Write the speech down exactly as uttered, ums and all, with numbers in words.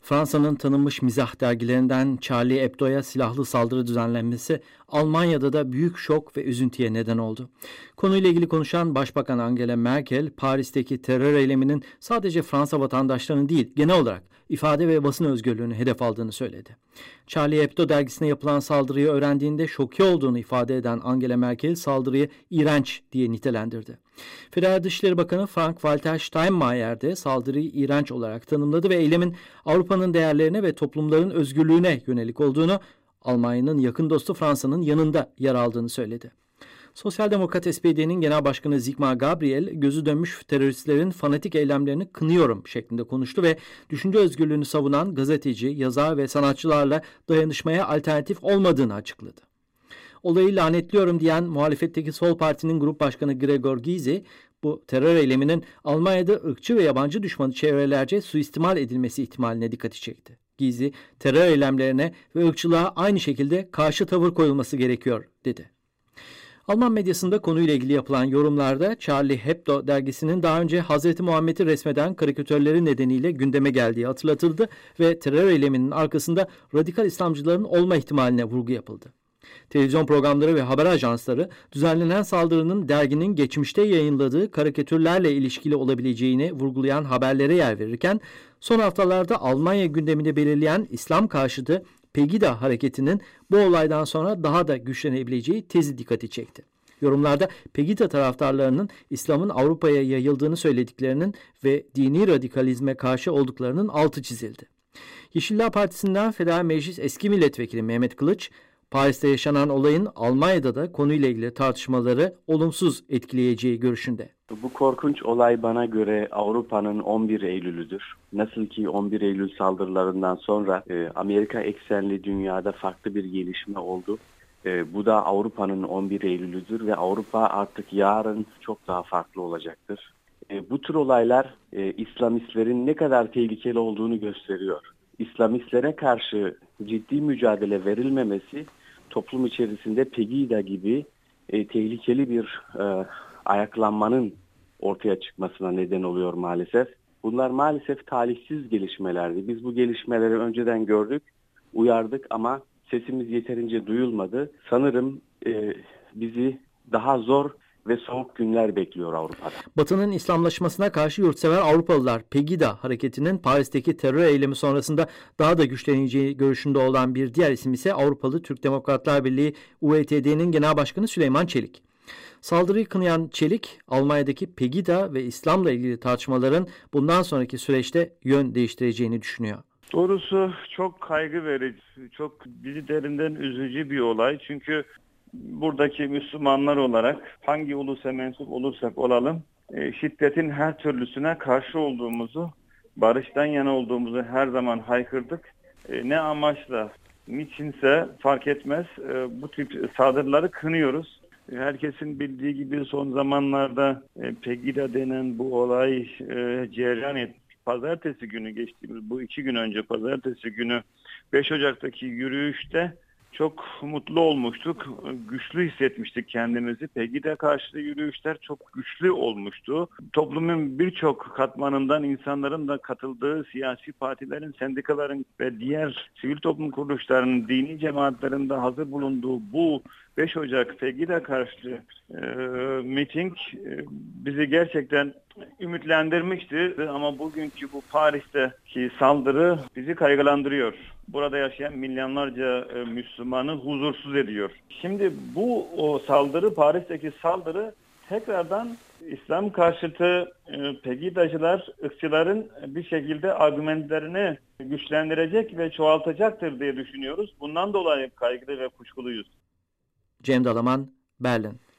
Fransa'nın tanınmış mizah dergilerinden Charlie Hebdo'ya silahlı saldırı düzenlenmesi Almanya'da da büyük şok ve üzüntüye neden oldu. Konuyla ilgili konuşan Başbakan Angela Merkel, Paris'teki terör eyleminin sadece Fransa vatandaşlarının değil, genel olarak ifade ve basın özgürlüğünü hedef aldığını söyledi. Charlie Hebdo dergisine yapılan saldırıyı öğrendiğinde şoke olduğunu ifade eden Angela Merkel saldırıyı iğrenç diye nitelendirdi. Federal Dışişleri Bakanı Frank-Walter Steinmeier de saldırıyı iğrenç olarak tanımladı ve eylemin Avrupa'nın değerlerine ve toplumların özgürlüğüne yönelik olduğunu, Almanya'nın yakın dostu Fransa'nın yanında yer aldığını söyledi. Sosyal Demokrat S P D'nin Genel Başkanı Sigmar Gabriel, gözü dönmüş teröristlerin fanatik eylemlerini kınıyorum şeklinde konuştu ve düşünce özgürlüğünü savunan gazeteci, yazar ve sanatçılarla dayanışmaya alternatif olmadığını açıkladı. Olayı lanetliyorum diyen muhalefetteki Sol Parti'nin Grup Başkanı Gregor Gysi, bu terör eyleminin Almanya'da ırkçı ve yabancı düşmanı çevrelerce suistimal edilmesi ihtimaline dikkati çekti. Gysi, terör eylemlerine ve ırkçılığa aynı şekilde karşı tavır koyulması gerekiyor, dedi. Alman medyasında konuyla ilgili yapılan yorumlarda Charlie Hebdo dergisinin daha önce Hazreti Muhammed'i resmeden karikatürleri nedeniyle gündeme geldiği hatırlatıldı ve terör eyleminin arkasında radikal İslamcıların olma ihtimaline vurgu yapıldı. Televizyon programları ve haber ajansları düzenlenen saldırının derginin geçmişte yayınladığı karikatürlerle ilişkili olabileceğini vurgulayan haberlere yer verirken, son haftalarda Almanya gündemini belirleyen İslam karşıtı Pegida hareketinin bu olaydan sonra daha da güçlenebileceği tezi dikkati çekti. Yorumlarda Pegida taraftarlarının İslam'ın Avrupa'ya yayıldığını söylediklerinin ve dini radikalizme karşı olduklarının altı çizildi. Yeşiller Partisi'nden Federal Meclis Eski Milletvekili Mehmet Kılıç, Paris'te yaşanan olayın Almanya'da da konuyla ilgili tartışmaları olumsuz etkileyeceği görüşünde. Bu korkunç olay bana göre Avrupa'nın on bir Eylül'üdür. Nasıl ki on bir Eylül saldırılarından sonra e, Amerika eksenli dünyada farklı bir gelişme oldu. E, bu da Avrupa'nın on bir Eylül'üdür ve Avrupa artık yarın çok daha farklı olacaktır. E, bu tür olaylar e, İslamistlerin ne kadar tehlikeli olduğunu gösteriyor. İslamistlere karşı ciddi mücadele verilmemesi toplum içerisinde Pegida gibi e, tehlikeli bir e, ayaklanmanın ortaya çıkmasına neden oluyor maalesef. Bunlar maalesef talihsiz gelişmelerdi. Biz bu gelişmeleri önceden gördük, uyardık ama sesimiz yeterince duyulmadı. Sanırım e, bizi daha zor ve soğuk günler bekliyor Avrupa'da. Batı'nın İslamlaşmasına karşı yurtsever Avrupalılar Pegida hareketinin Paris'teki terör eylemi sonrasında daha da güçleneceği görüşünde olan bir diğer isim ise Avrupalı Türk Demokratlar Birliği U E T D'nin Genel Başkanı Süleyman Çelik. Saldırıyı kınayan Çelik, Almanya'daki Pegida ve İslam'la ilgili tartışmaların bundan sonraki süreçte yön değiştireceğini düşünüyor. Doğrusu çok kaygı verici, çok bizi derinden üzücü bir olay. Çünkü buradaki Müslümanlar olarak hangi ulusa mensup olursak olalım, şiddetin her türlüsüne karşı olduğumuzu, barıştan yana olduğumuzu her zaman haykırdık. Ne amaçla, niçinse fark etmez bu tip saldırıları kınıyoruz. Herkesin bildiği gibi son zamanlarda Pegida denen bu olay cereyan etmiş. Pazartesi günü geçtiğimiz bu iki gün önce pazartesi günü beş Ocak'taki yürüyüşte çok mutlu olmuştuk. Güçlü hissetmiştik kendimizi. Pegida karşıtı yürüyüşler çok güçlü olmuştu. Toplumun birçok katmanından insanların da katıldığı siyasi partilerin, sendikaların ve diğer sivil toplum kuruluşlarının, dini cemaatlerin de hazır bulunduğu bu beş Ocak Pegida karşıtı e, miting e, bizi gerçekten ümitlendirmişti. Ama bugünkü bu Paris'teki saldırı bizi kaygılandırıyor. Burada yaşayan milyonlarca e, Müslümanı huzursuz ediyor. Şimdi bu o saldırı, Paris'teki saldırı tekrardan İslam karşıtı e, Pegidacılar, ırkçıların bir şekilde argümanlarını güçlendirecek ve çoğaltacaktır diye düşünüyoruz. Bundan dolayı kaygılı ve kuşkuluyuz. Cem Dalaman, Berlin.